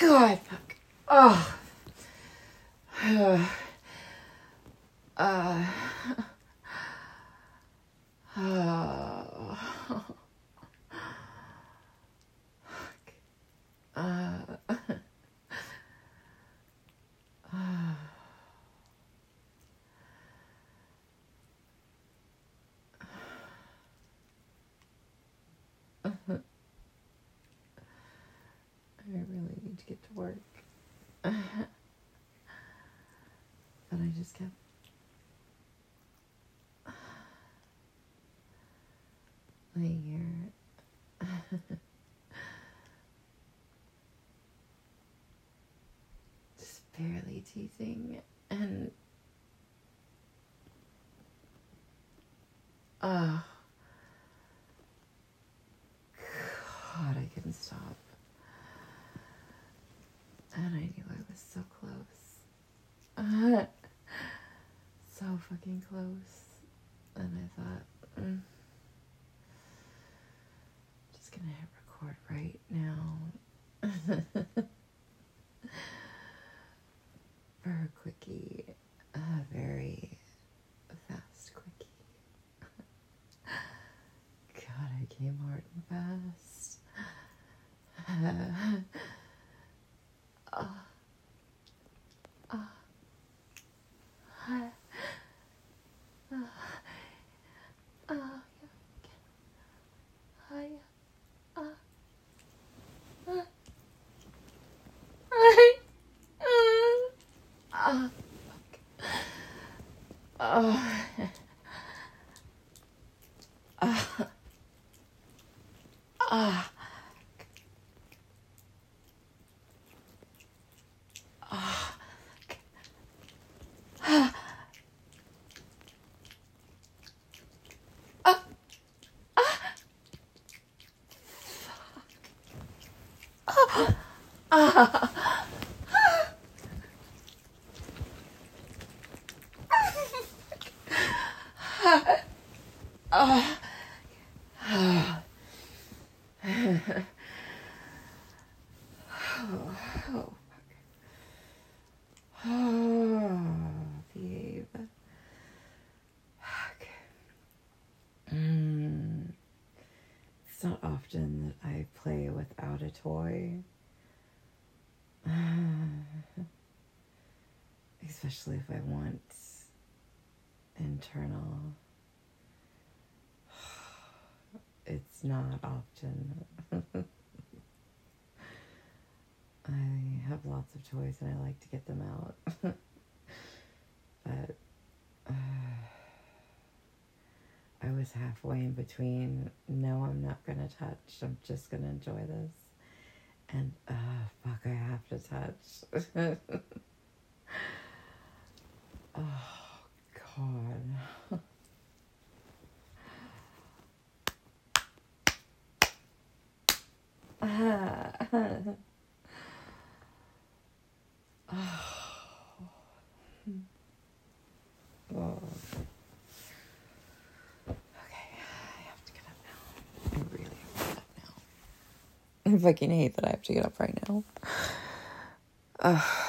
God, fuck. Oh. Oh. I really need to get to work. But I just kept laying here. Just barely teasing. And God, I couldn't stop. And I knew I was so close. So fucking close. And I thought, just gonna hit record right now. For a quickie. A very fast quickie. God, I came hard and fast. Behave. It's not often that I play without a toy. Especially if I want internal. It's not often. I have lots of toys and I like to get them out. But I was halfway in between. No, I'm not going to touch. I'm just going to enjoy this. And, fuck, I have to touch. Oh, God. Oh. Okay, I have to get up now. I really have to get up now. I fucking hate that I have to get up right now.